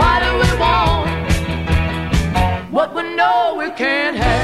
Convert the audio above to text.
Why do we want what we know we can't have?